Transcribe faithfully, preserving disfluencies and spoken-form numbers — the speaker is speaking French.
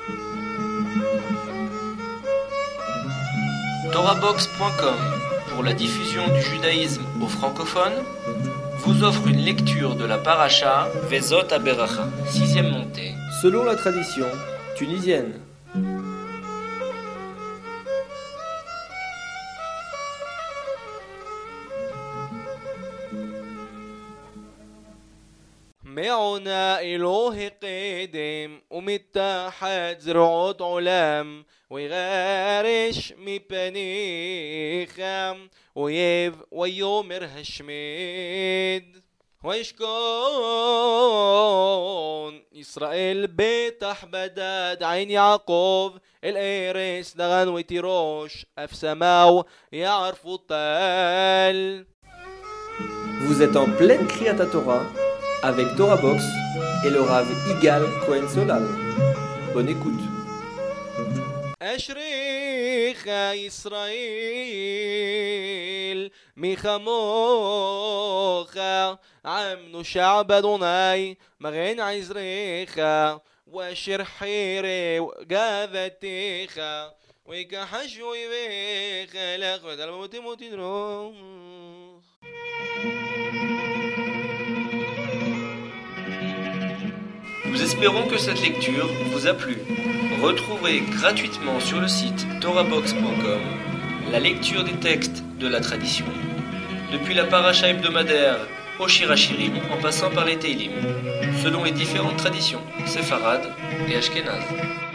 Torahbox point com, pour la diffusion du judaïsme aux francophones, vous offre une lecture de la paracha Vezot HaBeracha, sixième montée, selon la tradition tunisienne. معنا إله قدم ومتحد زرعات علام ويغارش مبنيخم ويف ويومر هشميد ويشكون إسرائيل بيتح بدد عين يعقوب الإيرس دغن وتيروش أف سماو يعرفوا الطال. Vous êtes en pleine Kriyat Torah avec Torahbox et le Rav Igal Cohen Solal. Bonne écoute. أشريخ إسرائيل مخموخا عمنو شعب أدوناي مغين عزريخا وشر حيري وقاذتيخا ويكحشوي بيخا لأخوة الموت موتي دروخ. Nous espérons que cette lecture vous a plu. Retrouvez gratuitement sur le site torahbox point com la lecture des textes de la tradition, depuis la paracha hebdomadaire au Shir HaShirim en passant par les Teilim, selon les différentes traditions séfarades et ashkénazes.